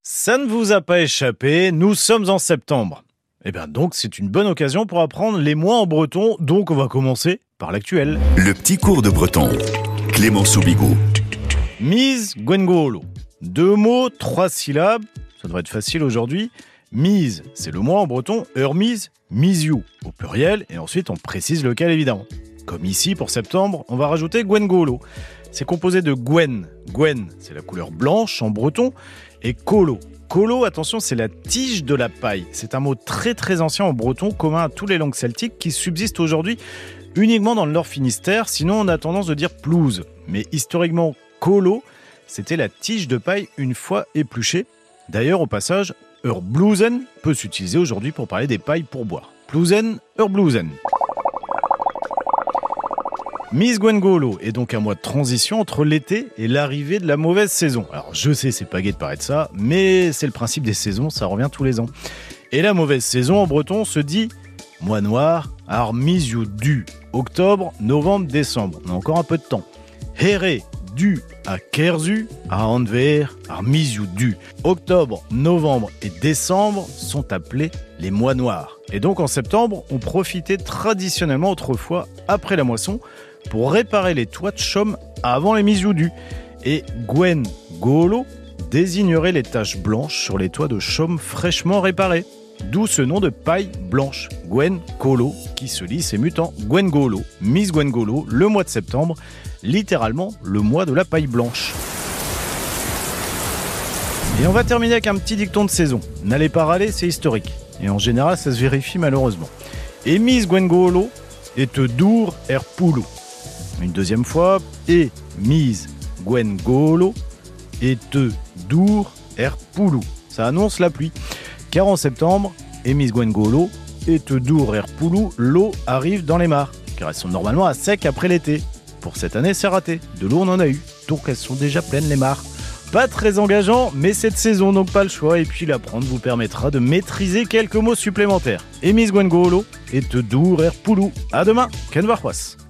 Ça ne vous a pas échappé, nous sommes en septembre. Eh bien donc c'est une bonne occasion pour apprendre les mois en breton, donc on va commencer par l'actuel. Le petit cours de breton. Clément Soubigo. Mise Gwengolo. 2 mots, 3 syllabes, ça devrait être facile aujourd'hui. Mise, c'est le mois en breton, mise, misiou au pluriel, et ensuite on précise lequel évidemment. Comme ici pour septembre, on va rajouter Gwengolo. C'est composé de Gwen. Gwen, c'est la couleur blanche en breton, et Kolo. Kolo, attention, c'est la tige de la paille. C'est un mot très très ancien en breton, commun à toutes les langues celtiques, qui subsiste aujourd'hui uniquement dans le Nord Finistère, sinon on a tendance de dire pelouse. Mais historiquement, Kolo, c'était la tige de paille une fois épluchée. D'ailleurs, au passage, Blusen peut s'utiliser aujourd'hui pour parler des pailles pour boire. Blusen, Blusen. Mise Gwengolo est donc un mois de transition entre l'été et l'arrivée de la mauvaise saison. Alors je sais, c'est pas gai de parler de ça, mais c'est le principe des saisons, ça revient tous les ans. Et la mauvaise saison en breton se dit mois noir, armisiou du, octobre, novembre, décembre. On a encore un peu de temps. Héré du à Kerzu, à Anver, armisiou du. Octobre, novembre et décembre sont appelés les mois noirs. Et donc en septembre, on profitait traditionnellement autrefois, après la moisson, pour réparer les toits de chaume avant les misioudus. Et Gwen Golo désignerait les taches blanches sur les toits de chaume fraîchement réparés. D'où ce nom de paille blanche, Gwen Golo, qui se lisse et mute en Gwen Golo, Miss Gwen Golo, le mois de septembre, littéralement le mois de la paille blanche. Et on va terminer avec un petit dicton de saison. N'allez pas râler, c'est historique. Et en général, ça se vérifie malheureusement. Et Miss Gwen Golo est dour poulou. Une deuxième fois, et mise Gwen Golo et dour poulou. Ça annonce la pluie. Car en septembre, et mise Gwen Golo et dour poulou, l'eau arrive dans les mares. Car elles sont normalement à sec après l'été. Pour cette année, c'est raté. De l'eau, on en a eu. Donc elles sont déjà pleines les mares. Pas très engageant, mais cette saison, donc pas le choix. Et puis l'apprendre vous permettra de maîtriser quelques mots supplémentaires. Et mise Gwen Golo et dour poulou. À demain, Ken Varquas.